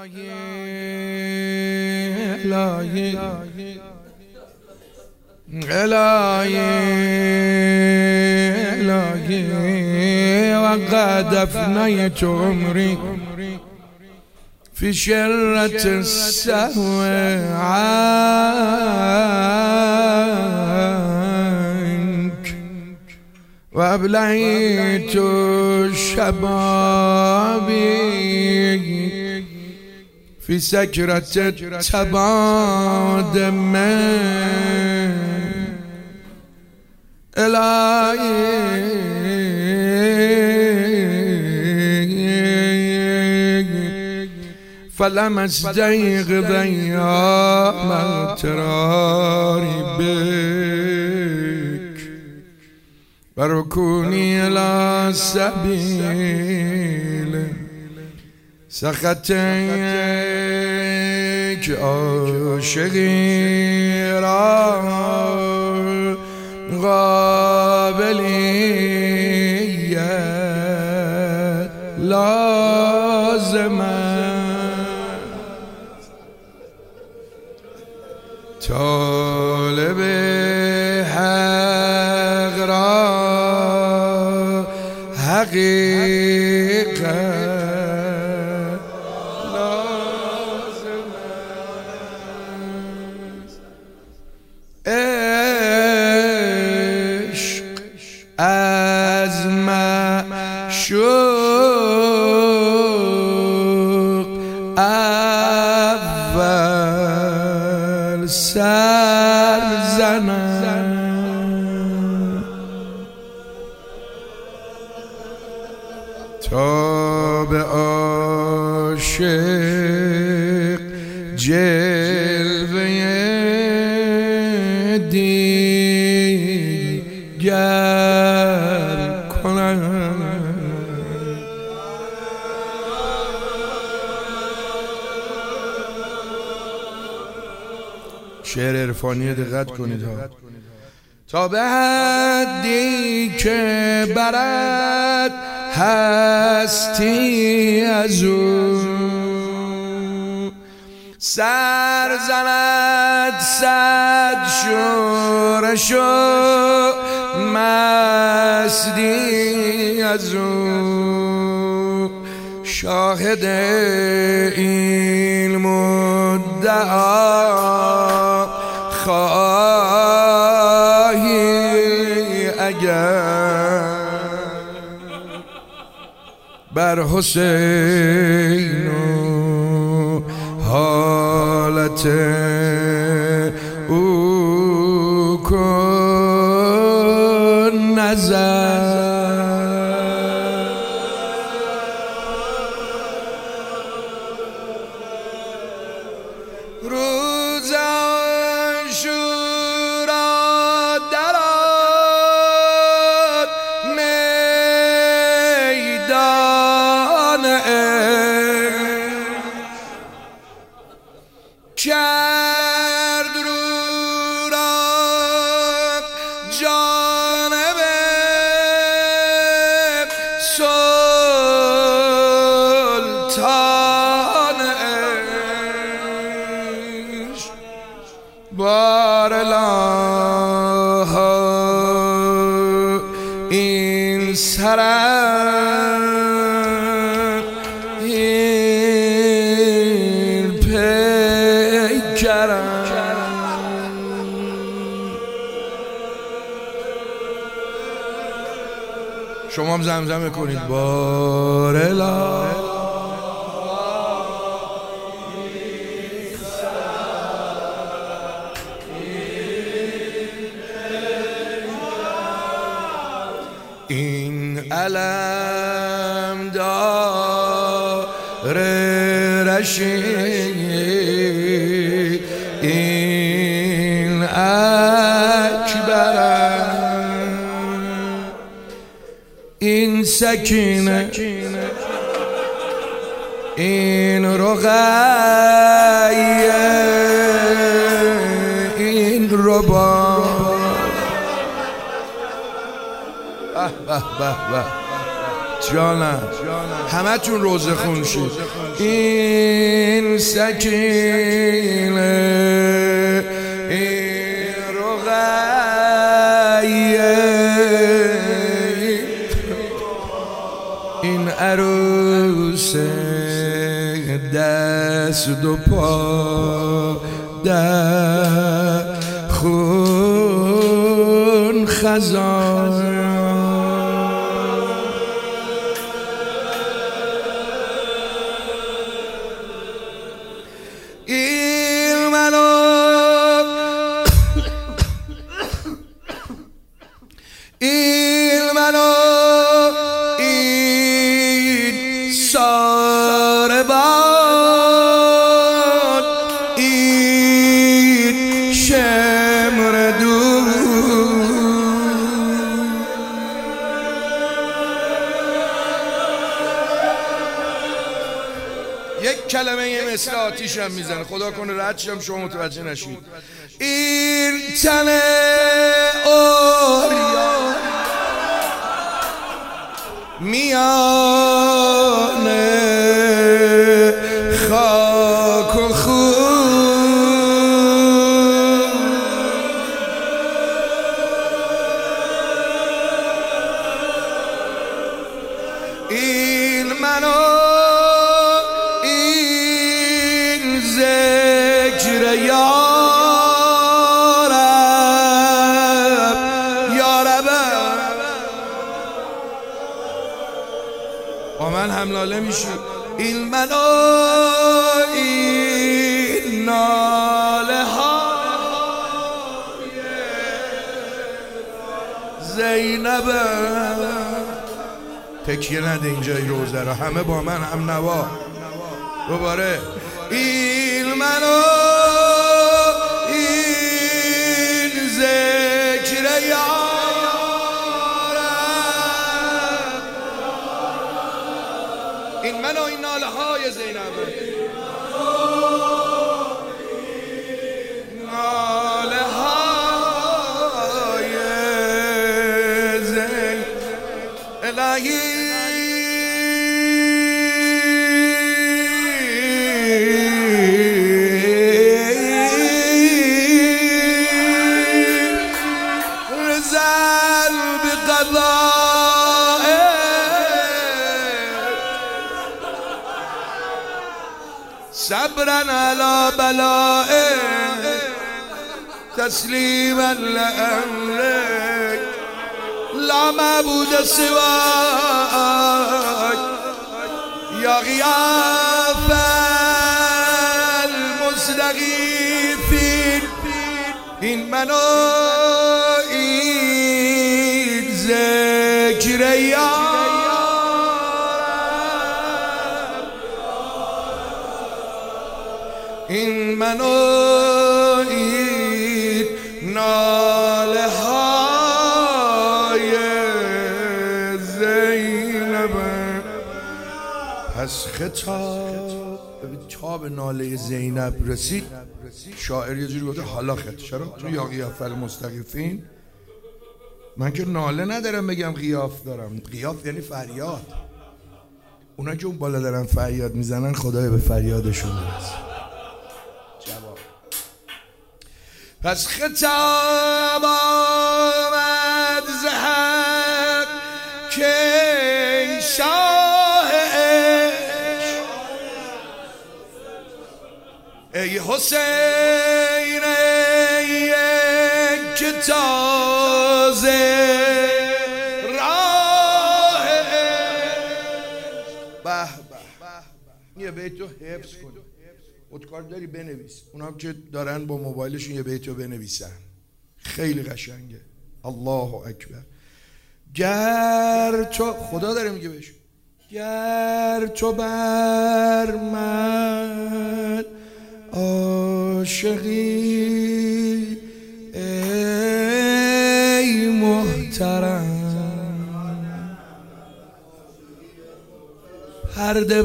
الهی الهی الهی وقد افنيت عمري في شرة السهو عنك وأبليت شبابي في سكرة التبادم إلهي فلم استيقظ أيام اغتراري بك وركوني إلى سبيل سخطك عاشقی را قابلیت لازم طالب حق را حقیقت از معشوق اول سر زنم تا به عاشق جلوه دیگر کنم. شعر عرفانی دقت کنید ها. تا به حدی که برد هستی از او سر زند صد شورش و مستی از او شاهد این مدعا خواهی اگر بر حسین و حالت او کن نظر. روز عاشورا درآد میدان کرد رو را جانب سلطان عشق بار الله این سرم این پیکرم شما هم زمزمه کنید بار الله این علم داره رشید این اکبرم این سکینه این رقیه این ربا به جانم همه تون روزه خون شید این این سکینه این رقیه این عروس دست و پا در خون خزان یک کلمه یه مثل آتیش هم میزنه، خدا کنه رد شم شما متوجه نشید. این تن اوریان میانه خاک و خون این منو این ذکر یارب با من هملاله میشی. این منو این ناله های زینب تکیه نده اینجای روزه را، همه با من هم نوا دوباره. این منو این ذکر این من و این ناله های زینب ناله های زینب الهی رزل بقضاء صبرا على بلاء تسلیما لأمرك لا معبود سواك یا غیاث المستغیثین. این منو این ذکر این منو این ناله های زینب. پس خطاب ناله زینب رسید، شاعر یه جوری گفته حالا چرا؟ تو یا غیاث المستغیثین. من که ناله ندارم بگم غیاث دارم، غیاث یعنی فریاد. اونا که اون بالا دارن فریاد میزنن خدای به فریادشون برسه. پس خطاب آمد زهر که شاه عشق ای حسین که تازه راه به یه بیتو حفظ کن، خودکار داری بنویس. اونا هم که دارن با موبایلشون یه بیتو بنویسن، خیلی قشنگه. الله اکبر. گر تو، خدا داره میگه بهش، گر تو بر من عاشقی ای محترم، پرده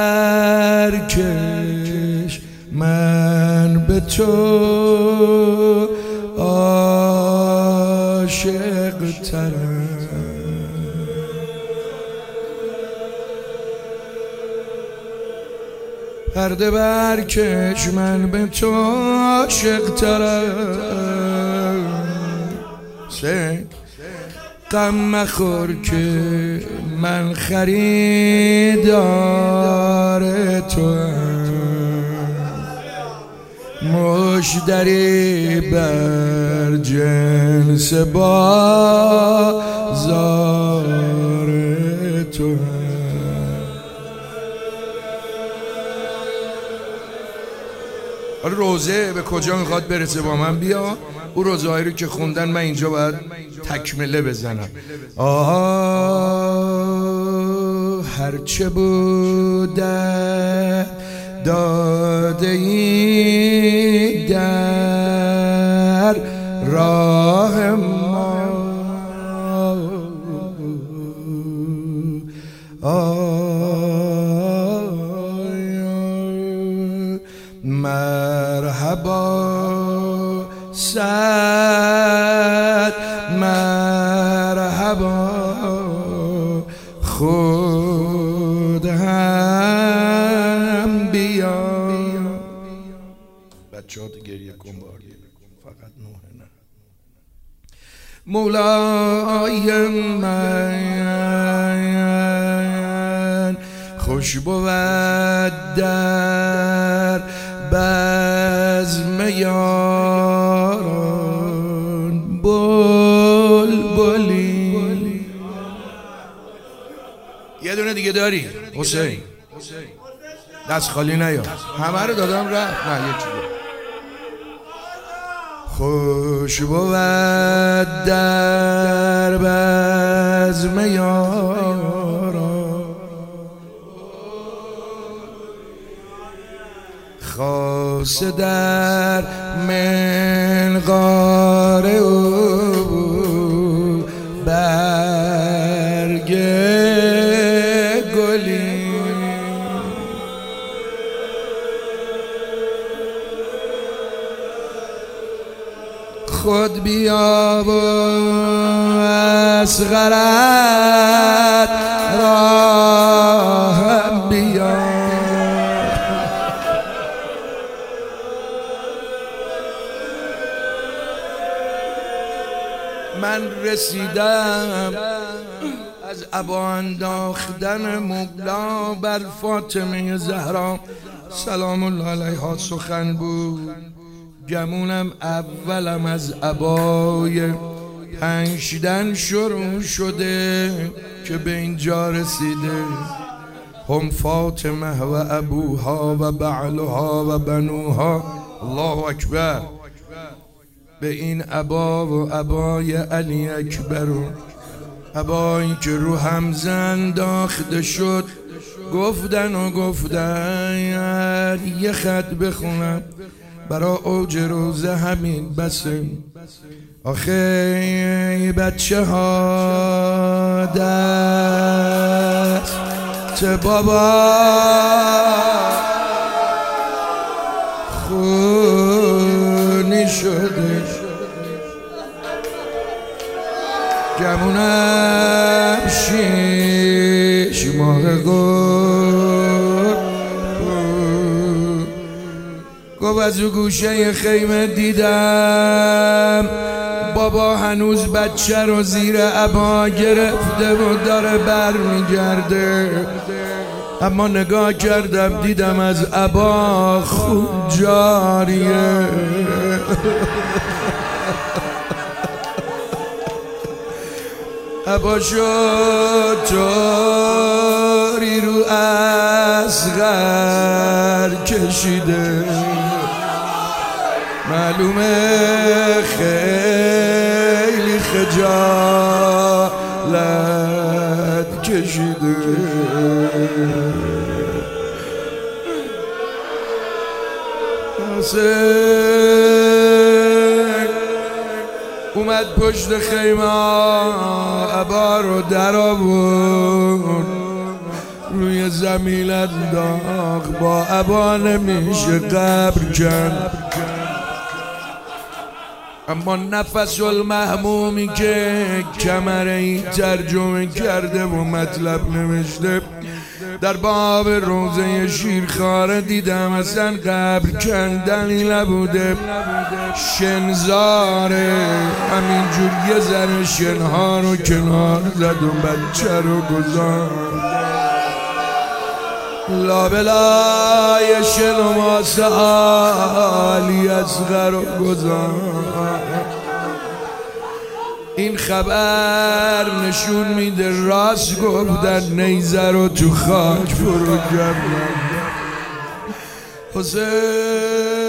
برکش من به تو عاشق ترم. پرده برکش من به تو عاشق ترم، غم مخور که من خریدار تو هم، مشتری بر جنس بازار تو هم. روزه به کجا میخواد برسه با من بیا. او روزهایی رو که خوندن من اینجا باید تکمله بزنم. هرچه بوده داده ای در راه ما، مرحبا صد مرحبا خود هم بیا. بچه ها گریه کن باردی فقط نوه نه. مولای من خوش بود در بزم یاران بلبلی. یه دونه دیگه داری حسین؟ دست خالی نیا، همه رو دادم رفت. نه یکی دیگه. خوش بود در بزم یاران خاصه در منقار او برگ گلی. خود بیا و اصغرت راه بیا. من رسیدم از ابا انداختن مولا بر فاطمه زهرا سلام الله علیها سخن بود. گمونم اولم از ابای پنجدن شروع شده که به اینجا رسیده. هم فاطمه و ابوها و بعلها و بنوها. الله اکبر. به این ابا و ابای علی اکبر و ابایی که رو حمزه انداخته شد گفتن یه خط بخونم برا اوج روزه همین بسه. آخه بچه ها دست بابا خونی شده. گمونم 6 ماه گفت از او گوشه خیمه دیدم بابا هنوز بچه رو زیر عبا گرفته و داره بر میگرده. اما نگاه کردم دیدم از عبا خون جاریه. عبا شد طوری رو اصغر کشیده. معلومه خیلی خجالت کشیده. اومد پشت خیمه عبا رو در آورد روی زمین انداخت. با عبا نمیشه قبر کرد. اما نفس المحمومی که کمره‌ای ترجمه کرده و مطلب نوشته در باب روزه شیرخواره دیدم اصلا قبر کندنی نبوده، شنزاره، همینجور یه ذره شنها رو کنار زد و بچه رو گذار لابلای شن و ماسه عالی اصغر رو گذار. این خبر نشون میده راست گفتن، نیزه رو تو خاک فرو کردن. حسین